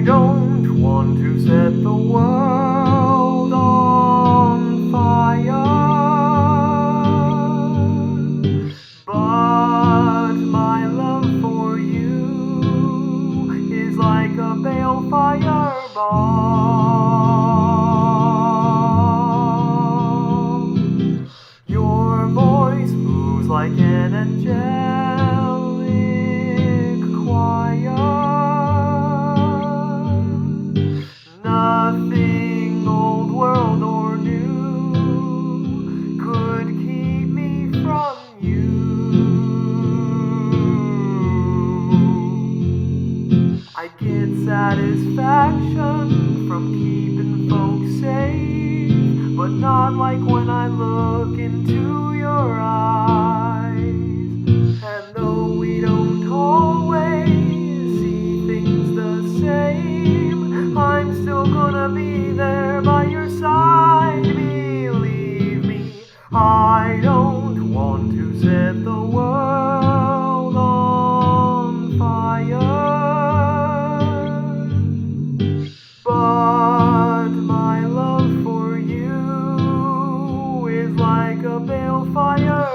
don't want to set the world on fire, but my love for you is like a balefire bomb. Your voice moves like an angelic choir. Nothing old world or new could keep me from you. I get satisfaction from keeping folks safe, but not like when I look into your eyes. And though we don't always see things the same, I'm still gonna be there by your side. Believe me, I don't want to set the world on fire, but my love for you is like a balefire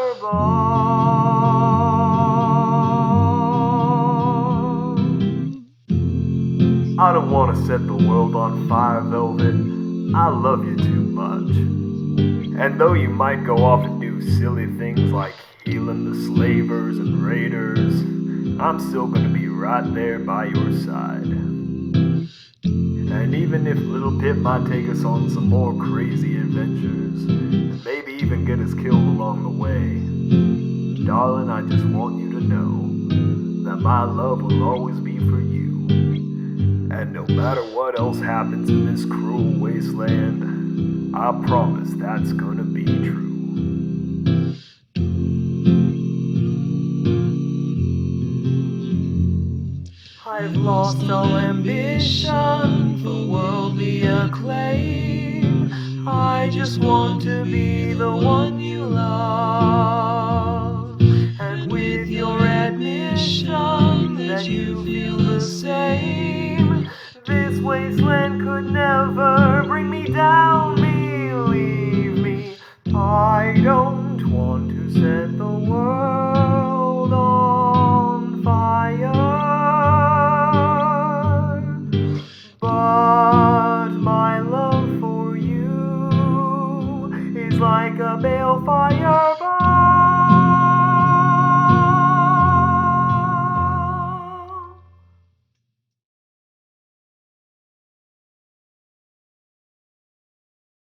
bomb. I don't want to set the world on fire, Velvet. I love you too much. And though you might go off and do silly things like healing the slavers and raiders, I'm still gonna be right there by your side. And even if Little Pip might take us on some more crazy adventures, and maybe even get us killed along the way, darling, I just want you to know that my love will always be for you. And no matter what else happens in this cruel wasteland, I promise that's gonna be true. I've lost all ambition for worldly acclaim. I just want to be the one you love. And with your admission that you feel the same, this wasteland could never bring me down. Believe me, I don't want to set the world